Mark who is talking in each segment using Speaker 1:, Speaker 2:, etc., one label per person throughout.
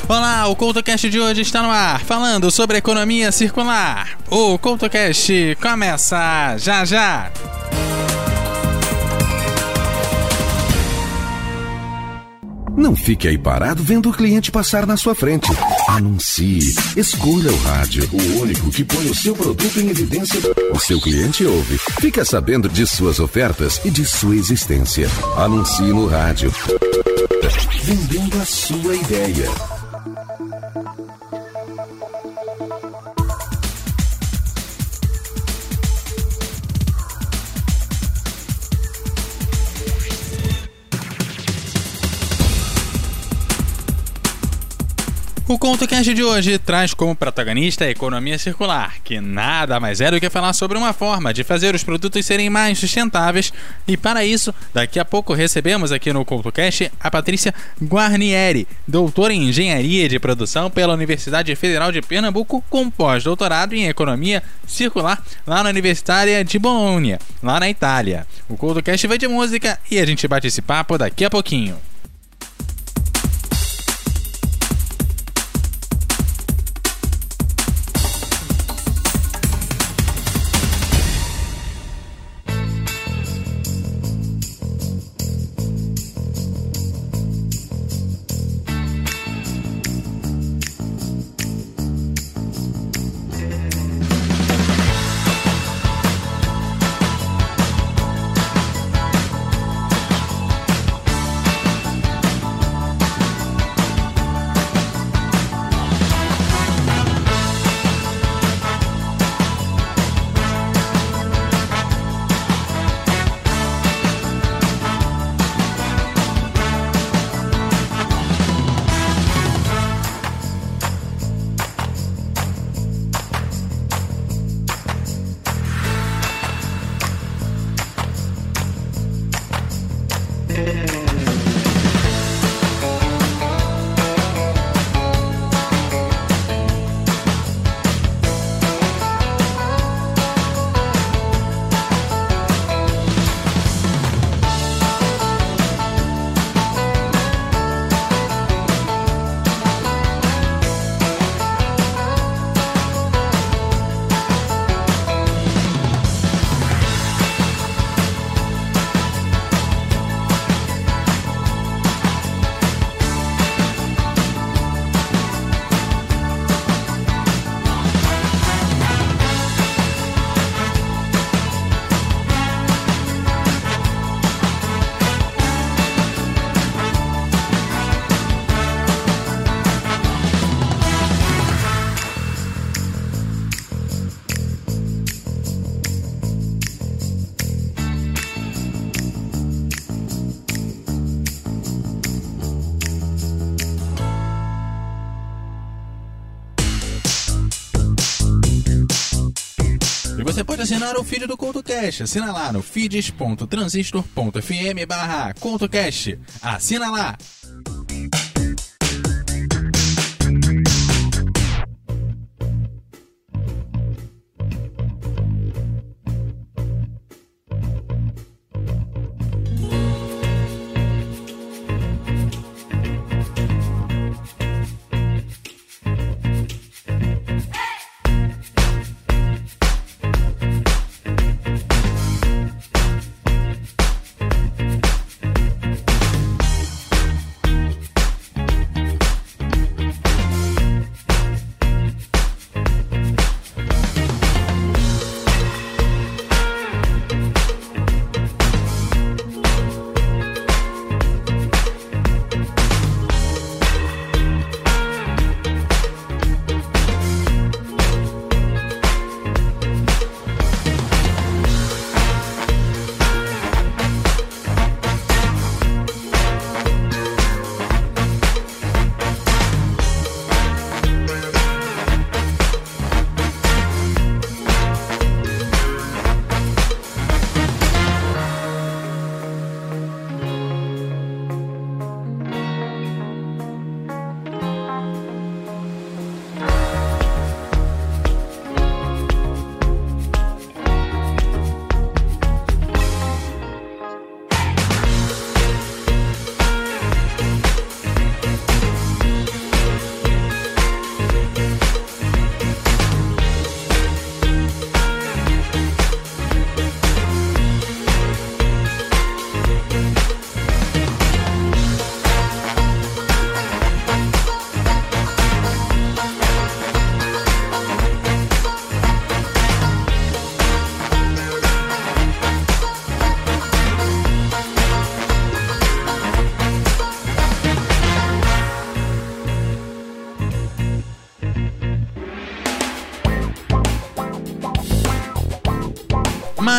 Speaker 1: Olá, o CoutoCast de hoje está no ar, falando sobre economia circular. O CoutoCast começa já já!
Speaker 2: Não fique aí parado vendo o cliente passar na sua frente. Anuncie. Escolha o rádio, o único que põe o seu produto em evidência. O seu cliente ouve. Fica sabendo de suas ofertas e de sua existência. Anuncie no rádio. Vendendo a sua ideia.
Speaker 1: O CoutoCast de hoje traz como protagonista a economia circular, que nada mais é do que falar sobre uma forma de fazer os produtos serem mais sustentáveis. E para isso, daqui a pouco recebemos aqui no CoutoCast a Patrícia Guarnieri, doutora em Engenharia de Produção pela Universidade Federal de Pernambuco, com pós-doutorado em Economia Circular lá na Universidade de Bolonha, lá na Itália. O CoutoCast vai de música e a gente bate esse papo daqui a pouquinho. Você pode assinar o feed do CoutoCast. Assina lá no feeds.transistor.fm/CoutoCast. Assina lá!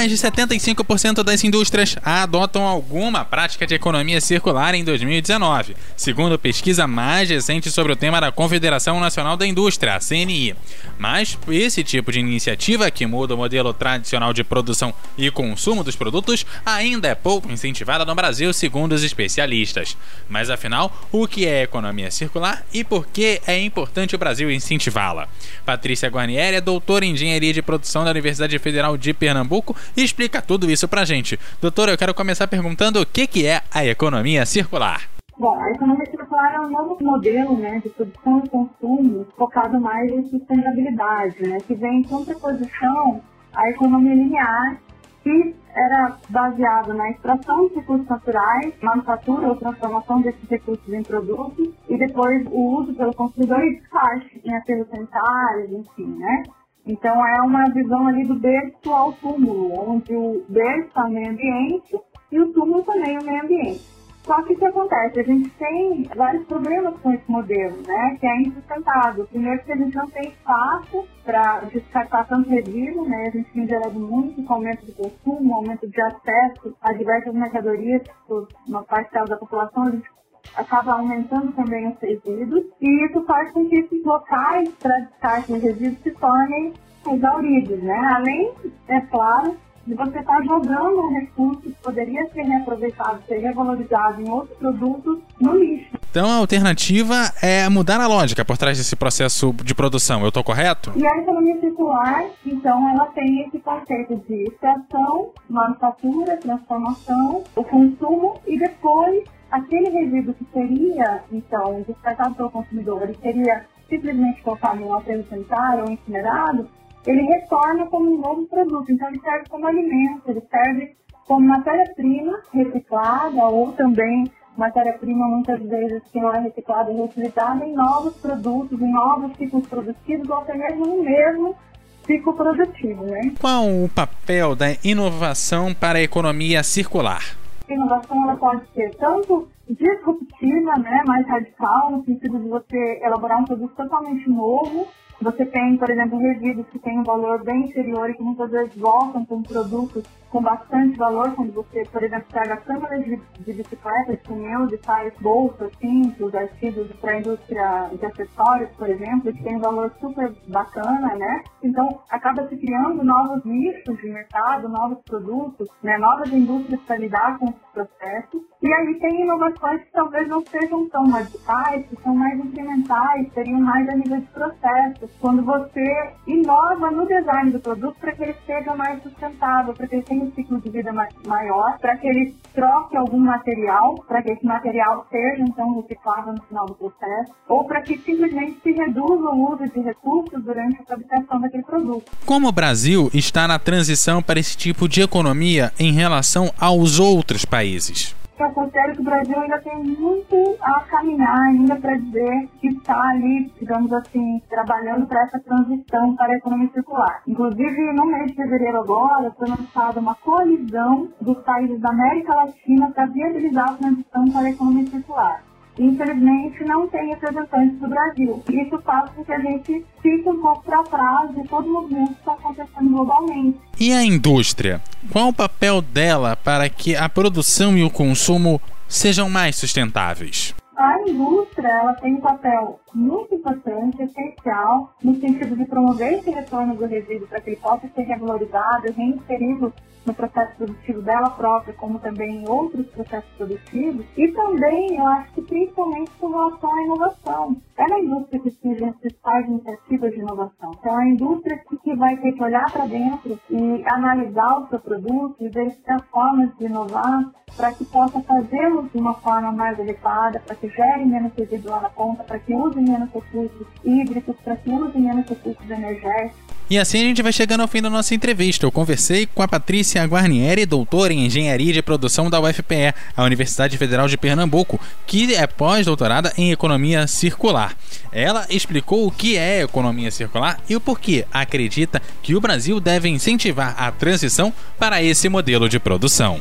Speaker 1: Mais de 75% das indústrias adotam alguma prática de economia circular em 2019, segundo pesquisa mais recente sobre o tema da Confederação Nacional da Indústria, a CNI. Mas esse tipo de iniciativa, que muda o modelo tradicional de produção e consumo dos produtos, ainda é pouco incentivada no Brasil, segundo os especialistas. Mas afinal, o que é economia circular e por que é importante o Brasil incentivá-la? Patrícia Guarnieri é doutora em Engenharia de Produção da Universidade Federal de Pernambuco e explica tudo isso pra gente. Doutora, eu quero começar perguntando o que é a economia circular.
Speaker 3: Bom, a economia circular é um novo modelo, de produção e consumo focado mais em sustentabilidade, que vem em contraposição à economia linear, que era baseado na extração de recursos naturais, manufatura ou transformação desses recursos em produtos e depois o uso pelo consumidor e descarte em aterros sanitários, enfim, Então é uma visão ali do berço ao túmulo, onde o berço é o meio ambiente e o túmulo também é o meio ambiente. Só que o que acontece? A gente tem vários problemas com esse modelo, que é insustentável. Primeiro que a gente não tem espaço para descartar tanto resíduo, a gente tem gerado muito com o aumento do consumo, aumento de acesso a diversas mercadorias, por uma parcela da população, a gente acaba aumentando também os resíduos, e isso faz com que esses locais para descarte de resíduos se tornem exauridos, Além, é claro, de você estar jogando um recurso que poderia ser reaproveitado, ser revalorizado em outros produtos no lixo.
Speaker 1: Então a alternativa é mudar a lógica por trás desse processo de produção, eu estou correto?
Speaker 3: E a economia circular, então, ela tem esse conceito de extração, manufatura, transformação, o consumo e depois aquele resíduo que seria, então, descartado pelo consumidor, ele seria simplesmente colocado em um aterro sanitário ou incinerado, ele retorna como um novo produto. Então ele serve como alimento, ele serve como matéria-prima reciclada ou também matéria-prima muitas vezes que não é reciclada e reutilizada em novos produtos, em novos ciclos produtivos ou até mesmo no mesmo ciclo produtivo.
Speaker 1: Qual o papel da inovação para a economia circular?
Speaker 3: A inovação ela pode ser tanto disruptiva, mais radical, no sentido de você elaborar um produto totalmente novo. Você tem, por exemplo, resíduos que têm um valor bem inferior e que muitas vezes voltam com produtos com bastante valor, quando você, por exemplo, pega câmeras de bicicletas, pneus e faz bolsas, cintos, artigos para a indústria de acessórios, por exemplo, que tem um valor super bacana, Então, acaba se criando novos nichos de mercado, novos produtos, novas indústrias para lidar com esses processos. E aí tem inovações que talvez não sejam tão radicais, que são mais incrementais, seriam mais a nível de processos. Quando você inova no design do produto para que ele seja mais sustentável, para que ele tenha um ciclo de vida maior, para que ele troque algum material, para que esse material seja então reciclável no final do processo, ou para que simplesmente se reduza o uso de recursos durante a fabricação daquele produto.
Speaker 1: Como o Brasil está na transição para esse tipo de economia em relação aos outros países?
Speaker 3: Eu considero que o Brasil ainda tem muito a caminhar ainda para dizer que está ali, digamos assim, trabalhando para essa transição para a economia circular. Inclusive, no mês de fevereiro agora, foi lançada uma coalizão dos países da América Latina para viabilizar a transição para a economia circular. Infelizmente, não tem representantes do Brasil. Isso faz com que a gente fique um pouco para trás de todo o movimento que está acontecendo globalmente.
Speaker 1: E a indústria? Qual o papel dela para que a produção e o consumo sejam mais sustentáveis?
Speaker 3: A indústria ela tem um papel muito importante, essencial, no sentido de promover esse retorno do resíduo para que ele possa ser revalorizado e reinserido no processo produtivo dela própria, como também em outros processos produtivos. E também, eu acho que principalmente com relação à inovação. É na indústria que surgem as principais iniciativas de inovação. Então, é a indústria que vai ter que olhar para dentro e analisar o seu produto e verificar formas de inovar para que possa fazê-lo de uma forma mais adequada, para que gere menos resíduo lá na ponta, para que use menos recursos hídricos, para que use menos recursos energéticos.
Speaker 1: E assim a gente vai chegando ao fim da nossa entrevista. Eu conversei com a Patrícia Guarnieri, doutora em Engenharia de Produção da UFPE, a Universidade Federal de Pernambuco, que é pós-doutorada em Economia Circular. Ela explicou o que é economia circular e o porquê acredita que o Brasil deve incentivar a transição para esse modelo de produção.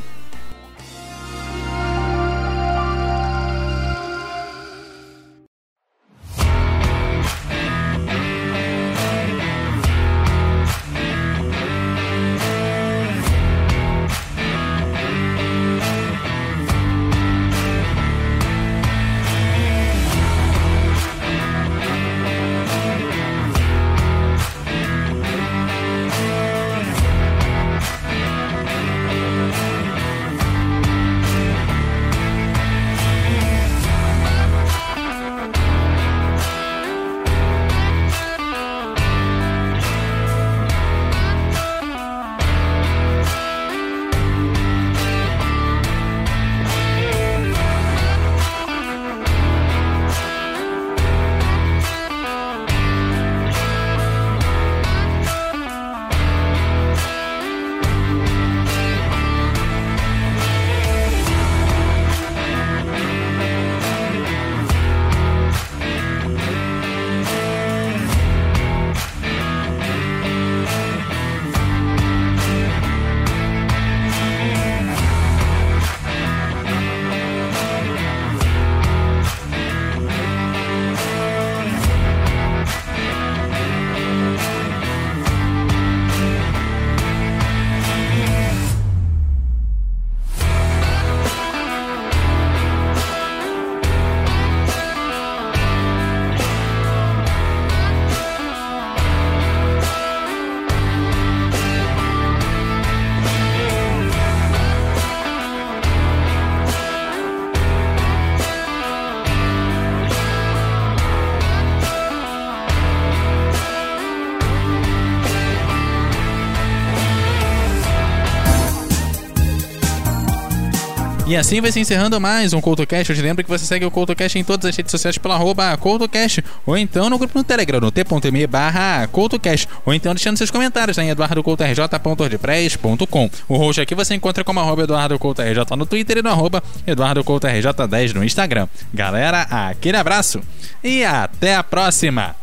Speaker 1: E assim vai se encerrando mais um CoutoCast. Eu te lembro que você segue o CoutoCast em todas as redes sociais pela @CoutoCast, ou então no grupo no Telegram, no t.me/CoutoCast, ou então deixando seus comentários em eduardocoutorj.wordpress.com. O host aqui você encontra como @EduardoCoutoRJ no Twitter e no @EduardoCoutoRJ10 no Instagram. Galera, aquele abraço e até a próxima!